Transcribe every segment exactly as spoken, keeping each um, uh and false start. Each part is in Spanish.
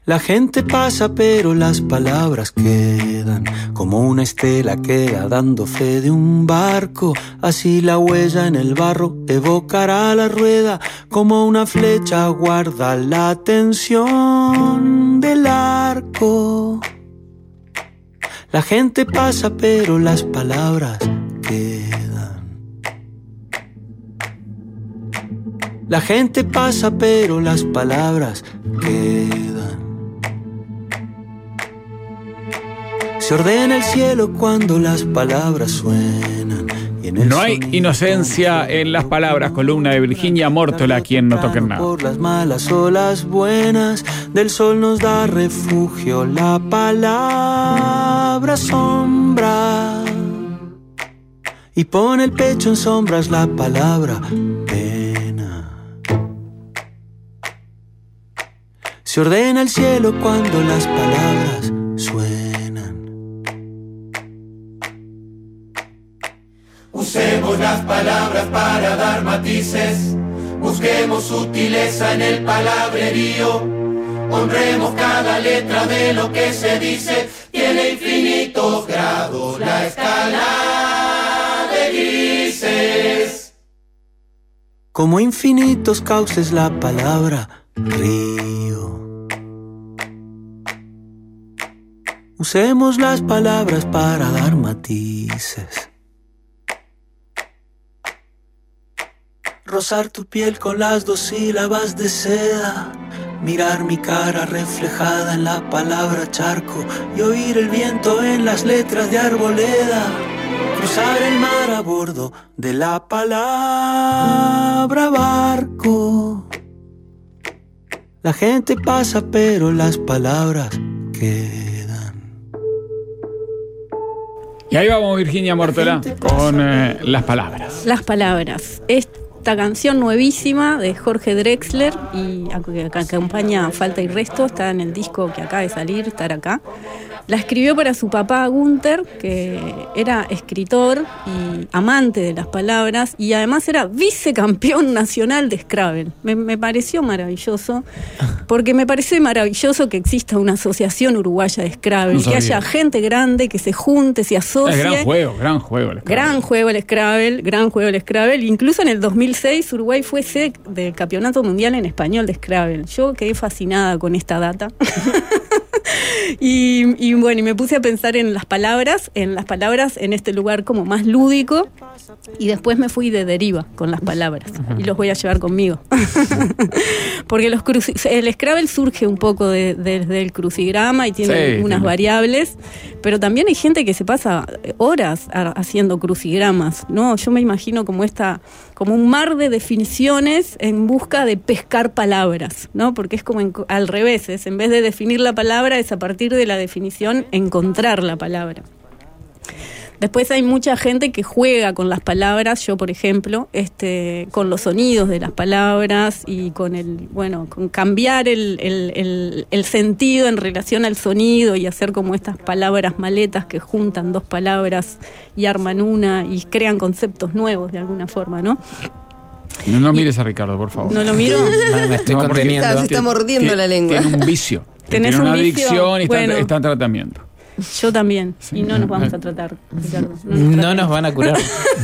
La gente pasa pero las palabras quedan, como una estela queda dando fe de un barco. Así la huella en el barro evocará la rueda, como una flecha guarda la tensión del arco. La gente pasa pero las palabras quedan. La gente pasa pero las palabras quedan. Se ordena el cielo cuando las palabras suenan. Y en el no hay inocencia en las palabras, columna de Virginia Mórtola, quien no toque nada. Por las malas o las buenas, del sol nos da refugio la palabra sombra. Y pone el pecho en sombras la palabra pena. Se ordena el cielo cuando las palabras suenan. Usemos las palabras para dar matices, busquemos sutileza en el palabrerío, honremos cada letra de lo que se dice, tiene infinitos grados la escala de grises. Como infinitos cauces la palabra río. Usemos las palabras para dar matices. Rozar tu piel con las dos sílabas de seda, mirar mi cara reflejada en la palabra charco y oír el viento en las letras de arboleda. Cruzar el mar a bordo de la palabra barco. La gente pasa pero las palabras quedan. Y ahí vamos, Virginia Mórtola, con eh, las palabras. Las palabras. Esta canción nuevísima de Jorge Drexler y que acompaña Falta y Resto, está en el disco que acaba de salir, Estar Acá. La escribió para su papá Gunther, que era escritor y amante de las palabras, y además era vicecampeón nacional de Scrabble. Me, me pareció maravilloso, porque me parece maravilloso que exista una asociación uruguaya de Scrabble, no que haya gente grande que se junte, se asocie. Es gran juego, gran juego el Scrabble. Gran juego el Scrabble, gran juego el Scrabble. Incluso en el dos mil seis Uruguay fue sede del Campeonato Mundial en Español de Scrabble. Yo quedé fascinada con esta data. Y, y bueno, y me puse a pensar en las palabras, en las palabras en este lugar como más lúdico, y después me fui de deriva con las palabras, y los voy a llevar conmigo. Porque los cruci- el Scrabble surge un poco de, de, del crucigrama y tiene sí, unas sí. variables, pero también hay gente que se pasa horas a, haciendo crucigramas, ¿no? Yo me imagino como esta, como un mar de definiciones en busca de pescar palabras, ¿no? Porque es como en, al revés, es, en vez de definir la palabra, es a partir de la definición encontrar la palabra. Después hay mucha gente que juega con las palabras, yo por ejemplo, este, con los sonidos de las palabras y con el, bueno, con cambiar el, el, el, el sentido en relación al sonido y hacer como estas palabras maletas que juntan dos palabras y arman una y crean conceptos nuevos de alguna forma, ¿no? No, no mires a Ricardo, por favor. ¿No lo miro? No, me estoy no, conteniendo. Se está mordiendo tiene, la lengua. Tiene un vicio. ¿Tenés tiene un una vicio? adicción y está, bueno, está en tratamiento. Yo también. Sí. Y no nos vamos a tratar, Ricardo. No nos, no nos van a curar.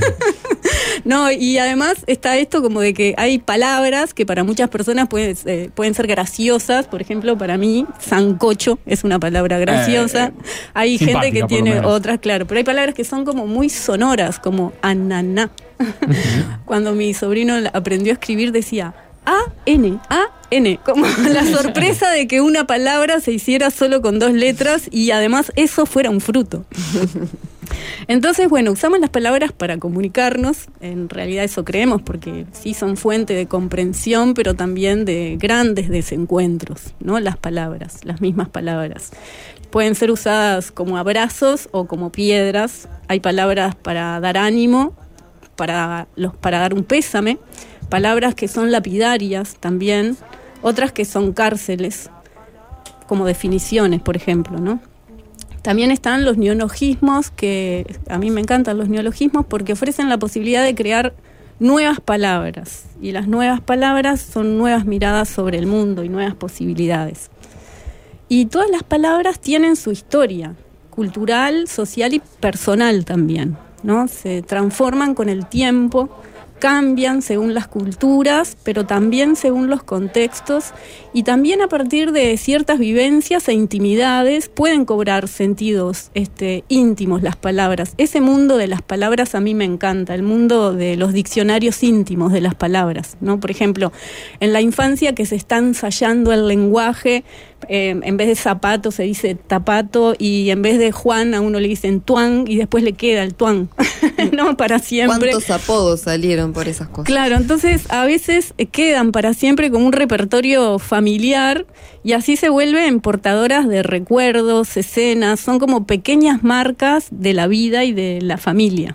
No, y además está esto como de que hay palabras que para muchas personas pueden, eh, pueden ser graciosas. Por ejemplo, para mí, sancocho es una palabra graciosa. Eh, eh, hay gente que tiene otras, claro, pero hay palabras que son como muy sonoras, como ananá. Cuando mi sobrino aprendió a escribir decía A N, A N, como la sorpresa de que una palabra se hiciera solo con dos letras y además eso fuera un fruto. Entonces, bueno, usamos las palabras para comunicarnos, en realidad eso creemos, porque sí son fuente de comprensión, pero también de grandes desencuentros, ¿no? Las palabras, las mismas palabras. Pueden ser usadas como abrazos o como piedras. Hay palabras para dar ánimo, para, los, para dar un pésame, palabras que son lapidarias también, otras que son cárceles, como definiciones, por ejemplo, ¿no? También están los neologismos, que a mí me encantan los neologismos porque ofrecen la posibilidad de crear nuevas palabras, y las nuevas palabras son nuevas miradas sobre el mundo y nuevas posibilidades. Y todas las palabras tienen su historia, cultural, social y personal también, ¿no? Se transforman con el tiempo, cambian según las culturas, pero también según los contextos, y también a partir de ciertas vivencias e intimidades pueden cobrar sentidos este, íntimos las palabras. Ese mundo de las palabras a mí me encanta, el mundo de los diccionarios íntimos de las palabras, ¿no? Por ejemplo, en la infancia que se está ensayando el lenguaje, eh, en vez de zapato se dice tapato, y en vez de Juan a uno le dicen tuán, y después le queda el tuán, ¿no? Para siempre. ¿Cuántos apodos salieron por esas cosas? Claro, entonces a veces quedan para siempre como un repertorio familiar, y así se vuelven portadoras de recuerdos, escenas, son como pequeñas marcas de la vida y de la familia.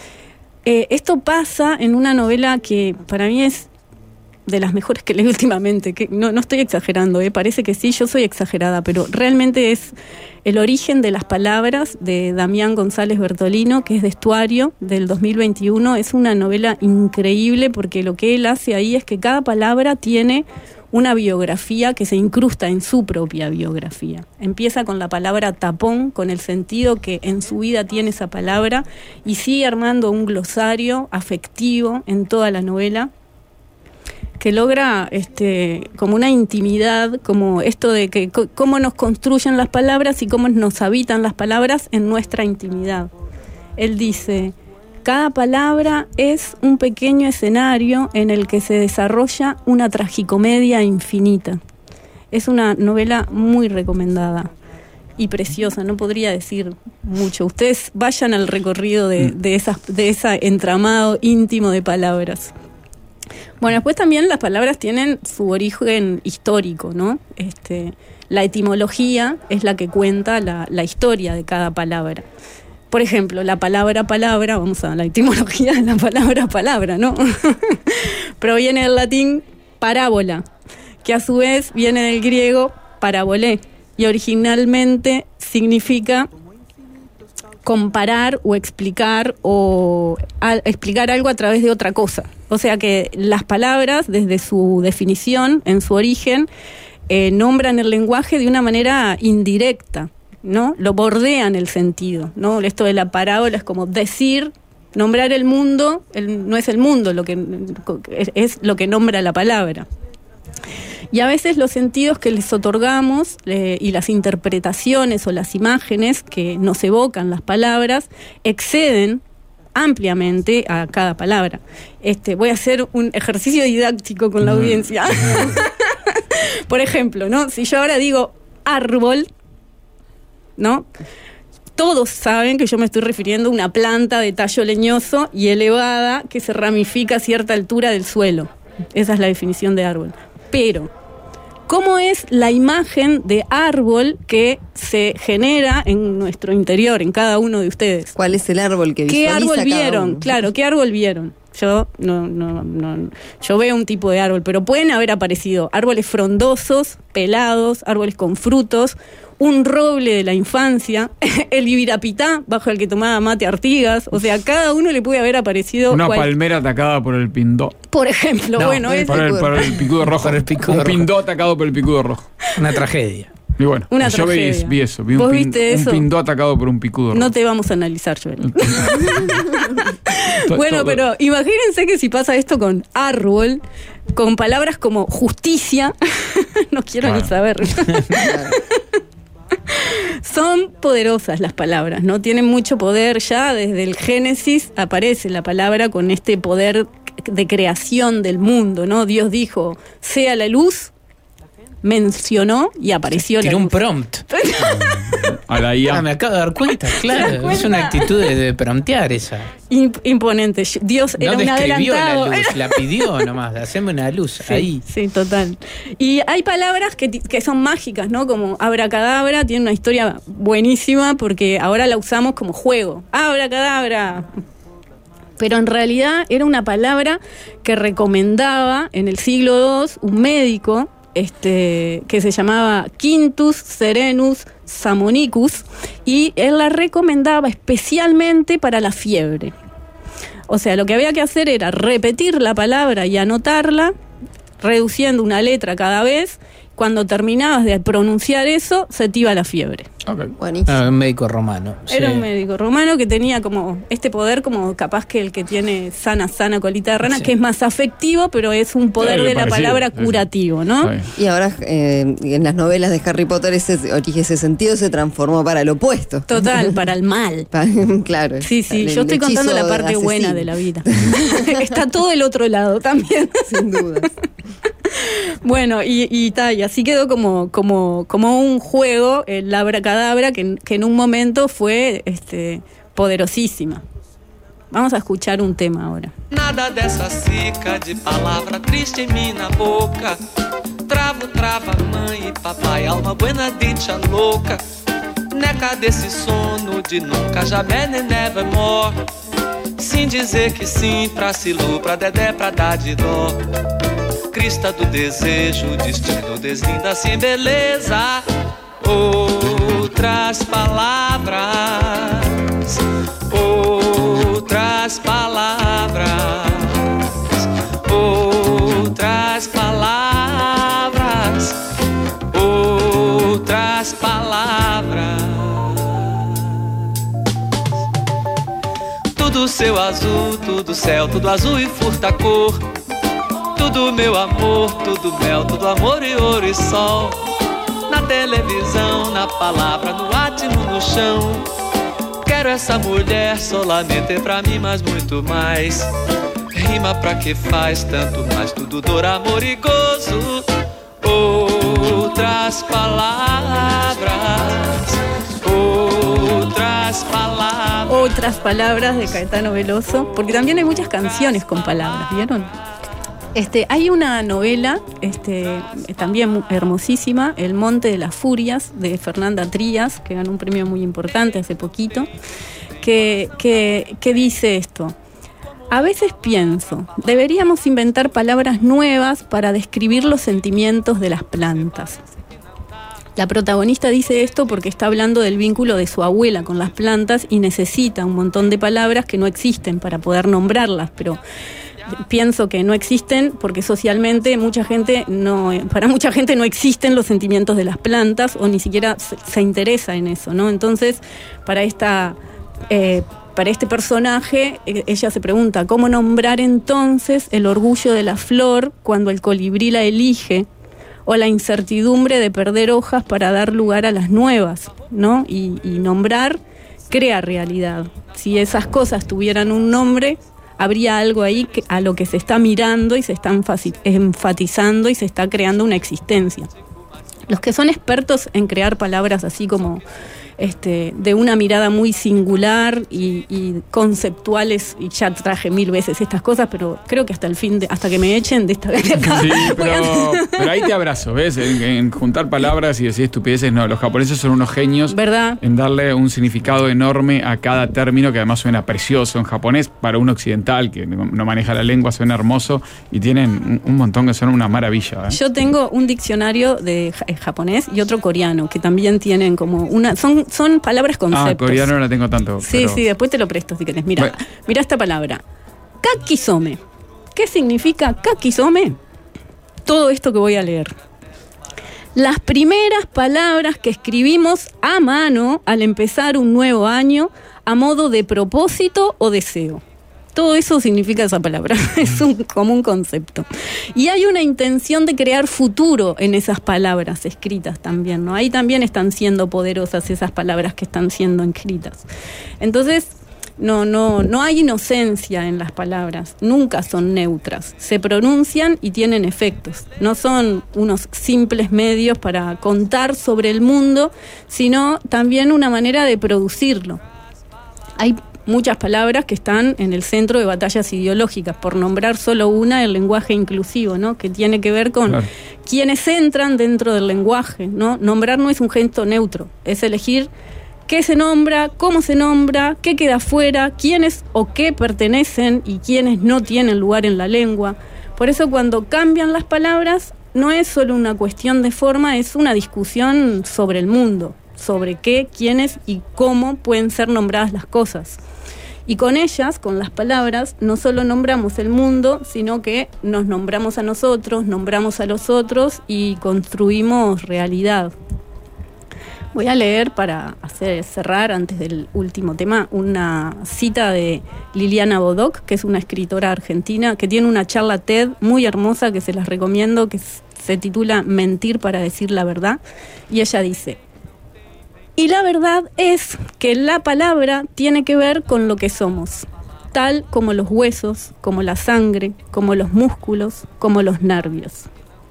Eh, esto pasa en una novela que para mí es de las mejores que leí últimamente, que no, no estoy exagerando, ¿eh? Parece que sí, yo soy exagerada, pero realmente es El origen de las palabras, de Damián González Bertolino, que es de Estuario, del dos mil veintiuno. Es una novela increíble porque lo que él hace ahí es que cada palabra tiene una biografía que se incrusta en su propia biografía. Empieza con la palabra tapón, con el sentido que en su vida tiene esa palabra, y sigue armando un glosario afectivo en toda la novela, que logra este como una intimidad, como esto de que c- cómo nos construyen las palabras y cómo nos habitan las palabras en nuestra intimidad. Él dice: cada palabra es un pequeño escenario en el que se desarrolla una tragicomedia infinita. Es una novela muy recomendada y preciosa, no podría decir mucho. Ustedes vayan al recorrido de, de, esas, de ese entramado íntimo de palabras. Bueno, después también las palabras tienen su origen histórico, ¿no? Este, la etimología es la que cuenta la, la historia de cada palabra. Por ejemplo, la palabra palabra, vamos a la etimología de la palabra palabra, ¿no? Proviene del latín parábola, que a su vez viene del griego parabolé, y originalmente significa comparar o explicar o a, explicar algo a través de otra cosa. O sea que las palabras, desde su definición, en su origen, eh, nombran el lenguaje de una manera indirecta, ¿no? Lo bordean el sentido, ¿no? Esto de la parábola es como decir, nombrar el mundo, el, no es el mundo lo que es, es lo que nombra la palabra. Y a veces los sentidos que les otorgamos eh, y las interpretaciones o las imágenes que nos evocan las palabras exceden ampliamente a cada palabra. Este, voy a hacer un ejercicio didáctico con la audiencia. Por ejemplo, ¿no? Si yo ahora digo árbol, ¿no? Todos saben que yo me estoy refiriendo a una planta de tallo leñoso y elevada que se ramifica a cierta altura del suelo. Esa es la definición de árbol. Pero, ¿cómo es la imagen de árbol que se genera en nuestro interior, en cada uno de ustedes? ¿Cuál es el árbol que ¿Qué visualiza árbol cada vieron? uno? Claro, ¿qué árbol vieron? Yo no, no, no, yo veo un tipo de árbol, pero pueden haber aparecido árboles frondosos, pelados, árboles con frutos, un roble de la infancia, el ibirapitá bajo el que tomaba mate Artigas. O sea, cada uno le puede haber aparecido una cual... palmera atacada por el pindó. Por ejemplo, No, bueno, por es Por el, por el picudo rojo. Por el picudo un rojo. pindó atacado por el picudo rojo. Una tragedia. Y bueno, Una yo vi, tragedia. vi eso. Vi un, ¿Vos pin- viste un eso? pindó atacado por un picudo rojo. No te vamos a analizar, Joel. To- Bueno, todo. pero imagínense que si pasa esto con árbol, con palabras como justicia, no quiero Claro. ni saber. Son poderosas las palabras, ¿no? Tienen mucho poder ya, desde el Génesis aparece la palabra con este poder de creación del mundo, ¿no? Dios dijo, sea la luz, mencionó y apareció la Tiró luz. un prompt. A la I A. Ah, me acabo de dar cuenta, claro. das cuenta? Es una actitud de, de promptear esa. Imp- imponente. Dios era No un describió adelantado. la luz, la pidió nomás. Haceme una luz Sí, ahí. sí, total. Y hay palabras que, ti- que son mágicas, ¿no? Como abracadabra, tiene una historia buenísima porque ahora la usamos como juego. Abracadabra. Pero en realidad era una palabra que recomendaba en el siglo segundo un médico este, que se llamaba Quintus Serenus Samonicus, y él la recomendaba especialmente para la fiebre. O sea, lo que había que hacer era repetir la palabra y anotarla, reduciendo una letra cada vez, cuando terminabas de pronunciar eso, se te iba la fiebre. Okay. Buenísimo. Ah, un médico romano. Era sí. un médico romano que tenía como este poder, como capaz que el que tiene sana, sana colita de rana, Sí. que es más afectivo, pero es un poder Sí, de la parecido, palabra sí, sí. curativo, ¿no? Sí. Y ahora eh, en las novelas de Harry Potter ese, ese sentido se transformó para el opuesto. Total, para el mal. Pa- claro. Sí, sí, El yo estoy contando la hechizo parte asesino. buena de la vida. Está todo el otro lado también. Sin dudas. Bueno, y, y, ta, y así quedó como, como, como un juego, el abracadabra, que, que en un momento fue este, poderosísima. Vamos a escuchar un tema ahora. Nada dessa cica de palavra triste em mim na boca. Travo, trava, mãe e papai, alma buena, dicha louca. Neca desse sono de nunca, jamais nem nevermore. Sim dizer que sim pra Silu, pra Dedé, pra dar de dó. Crista do desejo, destino deslinda-se em beleza. Outras palavras, outras palavras, outras palavras, outras palavras. Tudo seu azul, tudo céu, tudo azul e furta cor. Tudo meu amor, tudo mel, tudo amor e ouro e sol. Na televisão, na palavra, no átimo, no chão. Quero essa mulher solamente pra mim, mas muito mais. Rima pra que faz tanto mais, tudo dor, amor e gozo. Outras palavras, outras palavras. Otras palabras de Caetano Veloso, porque también hay muchas canciones con palabras, ¿vieron? Este, hay una novela este, también hermosísima, El Monte de las Furias, de Fernanda Trías, que ganó un premio muy importante hace poquito, que, que, que dice esto: a veces pienso, deberíamos inventar palabras nuevas para describir los sentimientos de las plantas. La protagonista dice esto porque está hablando del vínculo de su abuela con las plantas y necesita un montón de palabras que no existen para poder nombrarlas, pero pienso que no existen porque socialmente mucha gente no, para mucha gente no existen los sentimientos de las plantas o ni siquiera se, se interesa en eso, ¿no? Entonces, para esta eh, para este personaje, eh, ella se pregunta cómo nombrar entonces el orgullo de la flor cuando el colibrí la elige, o la incertidumbre de perder hojas para dar lugar a las nuevas, ¿no? Y, y nombrar crea realidad. Si esas cosas tuvieran un nombre, habría algo ahí que, a lo que se está mirando y se está enfatizando y se está creando una existencia. Los que son expertos en crear palabras así como este, de una mirada muy singular y, y conceptuales, y ya traje mil veces estas cosas, pero creo que hasta el fin, de, hasta que me echen de esta vez acá. Sí, pero, pero ahí te abrazo, ¿ves? En, en juntar palabras y decir estupideces, no, los japoneses son unos genios, ¿verdad? En darle un significado enorme a cada término, que además suena precioso en japonés, para un occidental que no maneja la lengua, suena hermoso, y tienen un, un montón que son una maravilla, ¿eh? Yo tengo un diccionario de japonés y otro coreano, que también tienen como una... Son, son palabras conceptos. Ah, coreano no la tengo tanto. Sí, pero... sí, después te lo presto si querés. Mira, bueno. mira esta palabra. Kakisome. ¿Qué significa kakisome? Todo esto que voy a leer. Las primeras palabras que escribimos a mano al empezar un nuevo año a modo de propósito o deseo. Todo eso significa esa palabra, es un, como un concepto. Y hay una intención de crear futuro en esas palabras escritas también, ¿no? Ahí también están siendo poderosas esas palabras que están siendo escritas. Entonces, no, no, no hay inocencia en las palabras, nunca son neutras. Se pronuncian y tienen efectos. No son unos simples medios para contar sobre el mundo, sino también una manera de producirlo. Hay muchas palabras que están en el centro de batallas ideológicas, por nombrar solo una, el lenguaje inclusivo, ¿no? Que tiene que ver con claro. quienes entran dentro del lenguaje, ¿no? Nombrar no es un gesto neutro, es elegir qué se nombra, cómo se nombra, qué queda fuera, quiénes o qué pertenecen y quiénes no tienen lugar en la lengua. Por eso cuando cambian las palabras no es solo una cuestión de forma, es una discusión sobre el mundo, sobre qué, quiénes y cómo pueden ser nombradas las cosas. Y con ellas, con las palabras, no solo nombramos el mundo, sino que nos nombramos a nosotros, nombramos a los otros y construimos realidad. Voy a leer, para hacer cerrar antes del último tema, una cita de Liliana Bodoc, que es una escritora argentina, que tiene una charla TED muy hermosa que se las recomiendo, que se titula Mentir para decir la verdad. Y ella dice: y la verdad es que la palabra tiene que ver con lo que somos, tal como los huesos, como la sangre, como los músculos, como los nervios.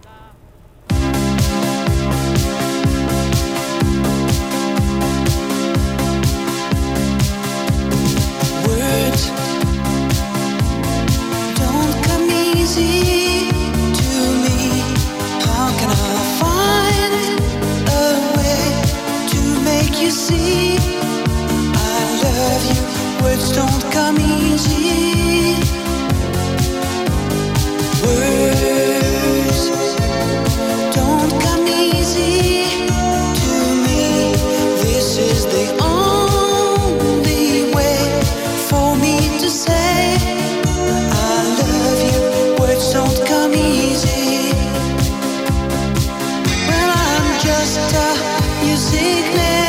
You see, I love you. Words don't come easy. Words don't come easy to me. This is the only way for me to say I love you. Words don't come easy. Well, I'm just a music man.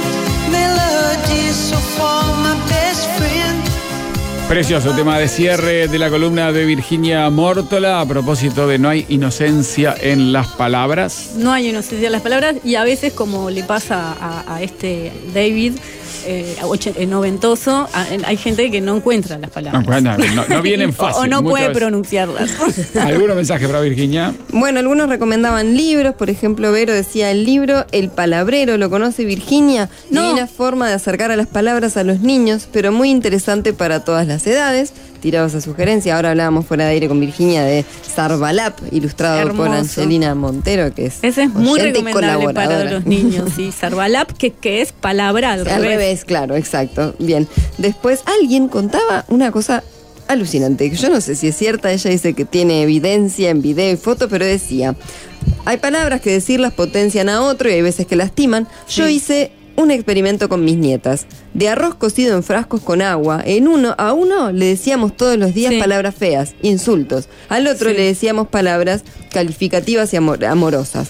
Precioso tema de cierre de la columna de Virginia Mórtola a propósito de no hay inocencia en las palabras. No hay inocencia en las palabras y a veces, como le pasa a, a este David eh, noventoso, a, hay gente que no encuentra las palabras. No, no, no vienen fácil. O, o no puede veces. pronunciarlas. ¿Algún mensaje para Virginia? Bueno, algunos recomendaban libros. Por ejemplo, Vero decía el libro El Palabrero. ¿Lo conoce Virginia? No. Divina forma de acercar a las palabras a los niños, pero muy interesante para todas las edades. Tiraba esa sugerencia. Ahora hablábamos fuera de aire con Virginia de Sarvalap, ilustrado Hermoso. por Angelina Montero, que es Ese es muy oyente y recomendable para colaboradora. los niños, sí. Sarvalap, que, que es palabra al, Al revés. revés, claro, exacto. Bien. Después alguien contaba una cosa alucinante, que yo no sé si es cierta. Ella dice que tiene evidencia en video y foto, pero decía: hay palabras que decirlas potencian a otro y hay veces que lastiman. Yo Sí. hice un experimento con mis nietas. De arroz cocido en frascos con agua, en uno a uno le decíamos todos los días Sí. palabras feas, insultos. Al otro Sí. le decíamos palabras calificativas y amor- amorosas.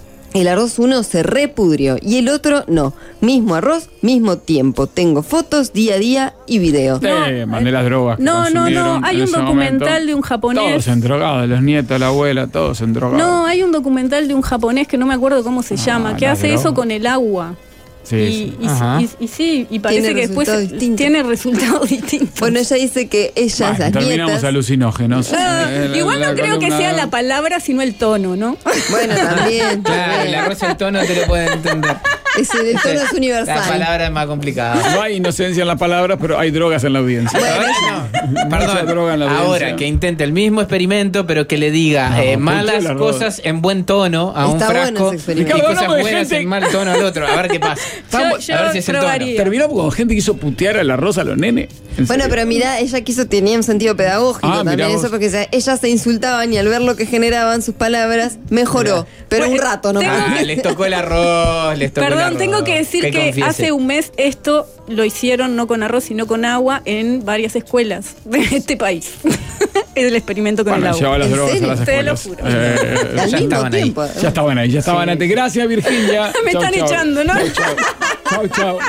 El arroz uno se repudrió y el otro no. Mismo arroz, mismo tiempo. Tengo fotos día a día y video. Eh, mandé las drogas que No, no, no. consumieron Hay en un ese documental momento. de un japonés. Todos en drogados, los nietos, la abuela, todos en drogados. No, hay un documental de un japonés que no me acuerdo cómo se Ah, llama, que la hace droga. eso con el agua. Sí, y, sí. y- Ajá. y- y sí, y parece Tiene que después resultados distintos. tiene resultados distintos. Bueno, ella dice que ellas, Bueno, las terminamos nietas... alucinógenos. Ah, Eh, la- igual la no creo que columna- sea la palabra, sino el tono, ¿no? Bueno, también. Claro, el arroz y el tono te lo pueden entender. Ese, el tono es La universal. palabra es más complicada. No hay inocencia en las palabras, pero hay drogas en la audiencia. Ahora no. Mucha droga en la Perdón, audiencia. ahora que intente el mismo experimento, pero que le diga No, eh, ¿por malas qué la droga? cosas en buen tono a un Está bueno frasco ese y experimento. Ricardo, cosas hablamos de buenas gente- en mal tono al otro. A ver qué pasa. Yo- yo a ver si es el tono. probaría. Terminamos con gente que hizo putear el arroz a los nenes. ¿En Bueno, serio? pero mirá, ella quiso, tenía un sentido pedagógico Ah, también mirá eso, vos. porque se- ellas se insultaban y al ver lo que generaban sus palabras, mejoró. Pero Bueno, un rato, ¿no? tengo- Ah, les tocó el arroz, les tocó el Perdón, arroz. tengo que decir que, confiese. hace un mes esto lo hicieron no con arroz, sino con agua en varias escuelas de este país. Es el experimento con Bueno, el llevaba agua. las ¿En drogas serio? a las Te lo escuelas. juro. Eh, Al ya mismo estaban ahí. tiempo. ya estaban ahí, ya estaban Sí. antes. Gracias, Virginia. Me Chau, están chau. echando, ¿no? Chau, chau. Chau, chau.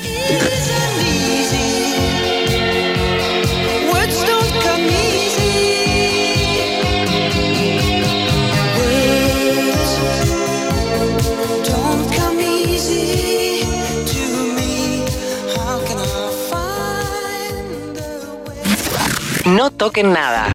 Words don't come easy. Words don't come easy to me. How can I find a way? No toquen nada.